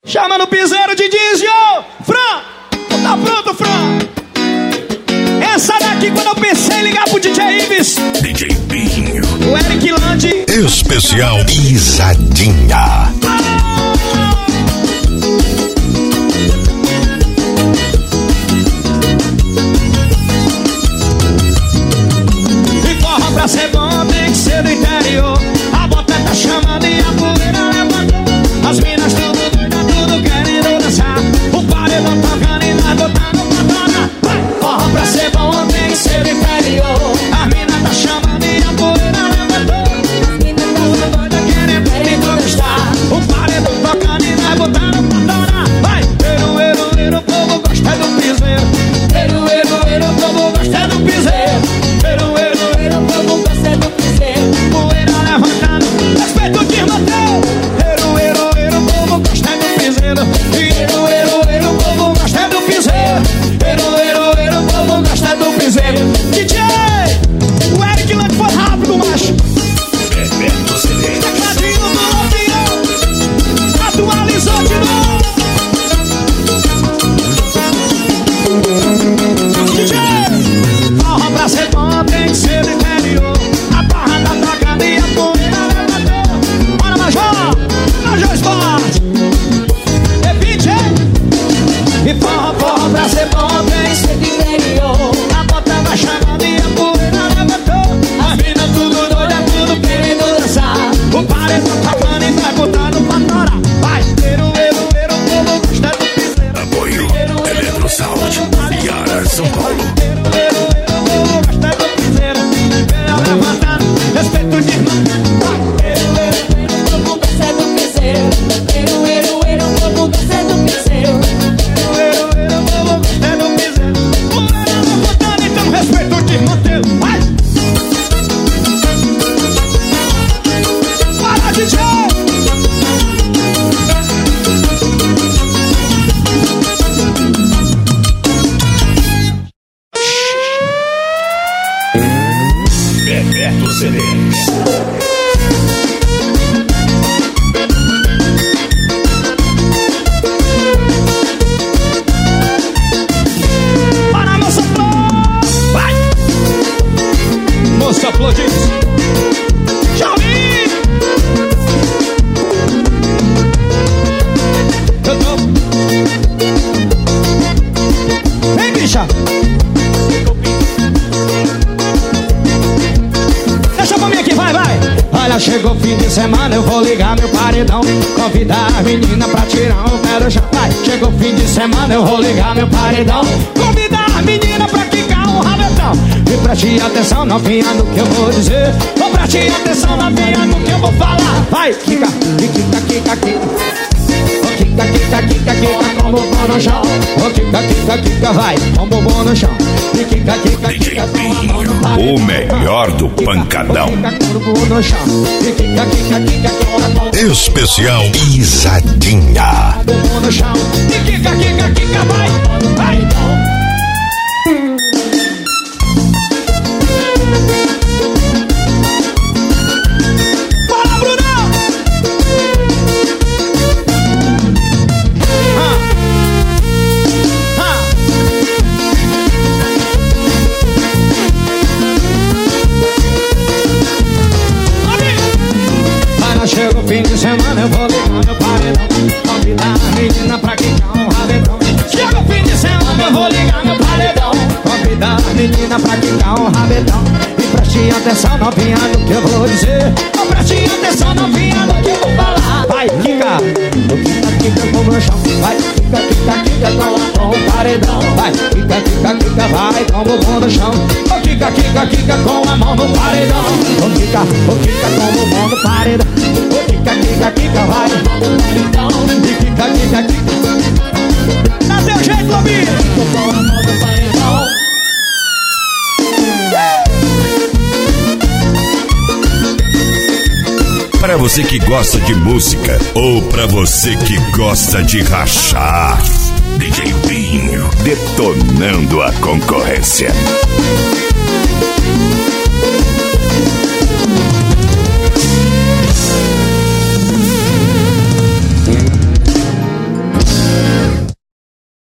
Chama no piseiro de Dizio. Fran, tá pronto, Fran? Essa daqui quando eu pensei em ligar pro DJ Ives, DJ Binho, o Eric Landi, especial Pisadinha. E forró pra ser bom tem que ser do interior. A bota tá chamando e a poeira levantou. As minas tudo doida, tudo querendo dançar. O paredão tocando e nós botando pra dona. Forró pra ser bom tem que ser do interior. As minas tá chamando e a poeira levantou. As minas tudo doida querendo conquistar. O paredão tocando e nós botando pra dona. Vai! O povo gosta do piseiro. O povo gosta do piseiro. O povo gosta do piseiro. Poeira levantando, respeito de Mateu. O povo gosta do piseiro. O povo gosta do piseiro. O povo gosta do piseiro. DJ, o Eric Landi foi rápido, macho. Tecladinho do Lampião atualizou de novo. DJ, forró pra ser bom tem que ser do interior. A barra tá tocando e a poeira levantou. Bora, Major Esporte. Repite, e forró pra ser bom tem que ser do interior. A bota vai chamando e a poeira levantou. As minas tudo doida, tudo querendo dançar. O paredão tocando e vai botando pra torar. Vai, o povo gosta do piseiro. Apoio Eletro Sound, Iara, São Paulo. Respeito de irmão. O povo gosta do piseiro. O povo gosta do piseiro. O povo gosta do piseiro. Poeira levantando, então respeito de irmão teu. Vai! Para, DJ! Bebeto CDs. Para, moça Flor! Vai! Moça Flor diz: Jovem! Eu tô... Vem, bicha! Deixa pra mim aqui, vai! Olha, chegou o fim de semana, eu vou ligar meu paredão. Convidar a menina pra tirar um pé do chão. Vai, chegou o fim de semana, eu vou ligar meu paredão. Convidar a menina pra quicar um rabetão. E preste atenção, novinha, no que eu vou dizer. Ou preste atenção, novinha, no que eu vou falar. Vai, quica, quica, quica, quica. Quica, quica, quica, quica, com o bumbum no chão. Quica, quica, quica, vai, com o bumbum no chão. Quica, quica, quica, com a mão no paredão. O melhor do pancadão. Quica, com o bumbum no chão. Quica, quica, quica, com a mão. Especial Pisadinha. Bumbum no chão. Quica, quica, quica, vai, vai. Bora, Brunão! Chega o fim de semana, eu vou ligar meu paredão. Convidar a menina pra quicar um rabetão. Chega o fim de semana, eu vou ligar meu paredão. Convidar a menina pra quicar um rabetão. E preste atenção, novinha, no que eu vou dizer. Ou preste atenção, novinha, no que eu vou falar. Vai, quica, quica, quica com o meu chão. Vai, quica, quica, quica com o paredão. Vai, quica, quica, quica, vai com o bumbum no chão. Ou quica, quica, quica com a mão no paredão. Ou quica com o bumbum no paredão. Quica, quica, quica, vai. Quica, quica, quica. Dá teu jeito, Lobinho. Para você que gosta de música ou para você que gosta de rachar, DJ Binho detonando a concorrência.